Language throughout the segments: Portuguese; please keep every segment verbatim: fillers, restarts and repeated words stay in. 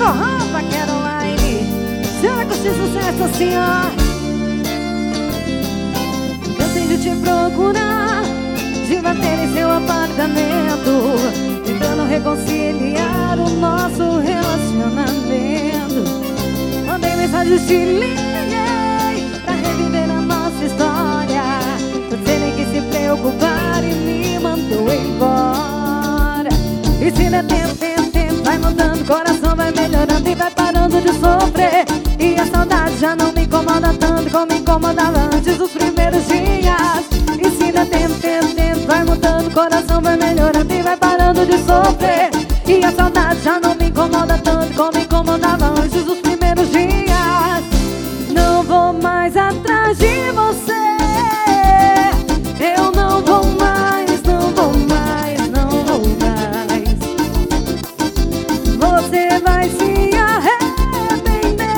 Forró pra Caroline. Será que esse sucesso assim, ó? Cansei de te procurar, de bater em seu apartamento, tentando reconciliar o nosso relacionamento. Mandei mensagens, te liguei pra reviver a nossa história. Você nem quis se preocupar e me mandou embora. E se der tempo, tempo, tempo, vai mudando, o coração vai melhorando e vai parando de sofrer. E a saudade já não me incomoda tanto como me incomodava antes dos primeiros dias. E se der tempo, tempo, tempo, vai mudando, o coração vai melhorando e vai parando de sofrer. E a saudade já não me incomoda tanto como me incomodava antes dos primeiros dias. Não vou mais atrás de você, eu não vou mais, não vou mais, não vou mais. Você vai se arrepender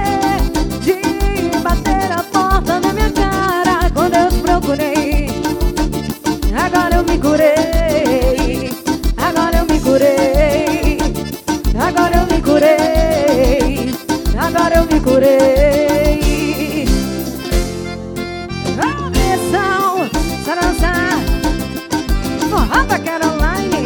de bater a porta na minha cara quando eu te procurei. Agora eu me curei, agora eu me curei, agora eu me curei, agora eu me curei. Atenção, só dançar. Forró pra Caroline.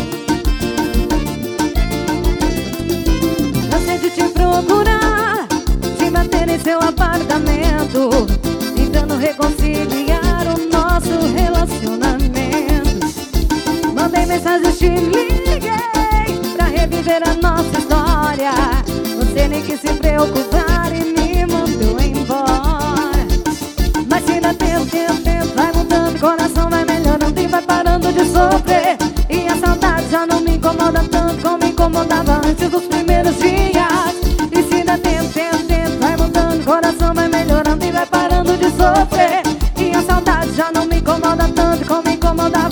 Cansei de te procurar, de bater em seu apartamento, tentando reconciliar o nosso relacionamento. Mandei mensagens, te liguei pra reviver a nossa história. Você nem quis se preocupar e me mandou embora. Mas se dá tempo, tempo, tempo, vai mudando, o coração vai melhorando e vai parando de sofrer. E a saudade já não me incomoda tanto como me incomodava antes dos primeiros dias. E se dá tempo, tempo, tempo, vai mudando, o coração vai melhorando e vai parando de sofrer. E a saudade já não me incomoda tanto como me incomodava